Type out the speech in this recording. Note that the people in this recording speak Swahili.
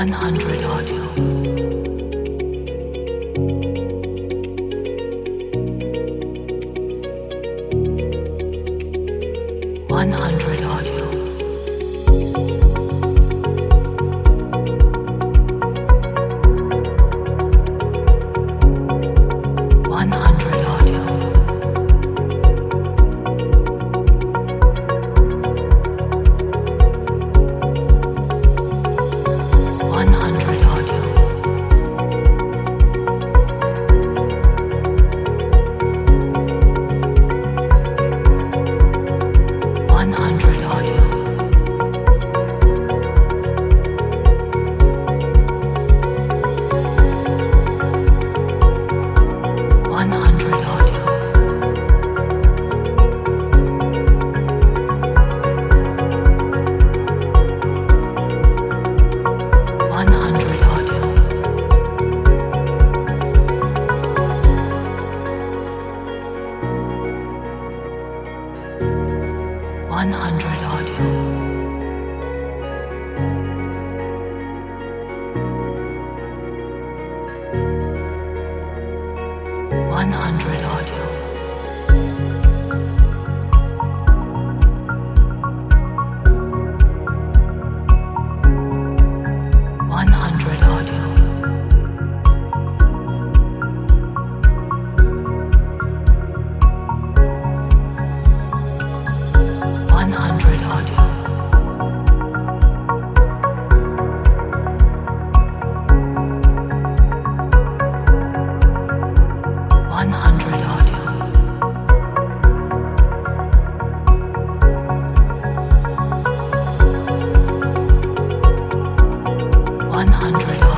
100 audio. 100 audio. 100 audio. 100 audio. 100 audio. 100 audio. 100 audio. 100 audio. 100 audio. 100 audio. 100 audio. 100 audio. 100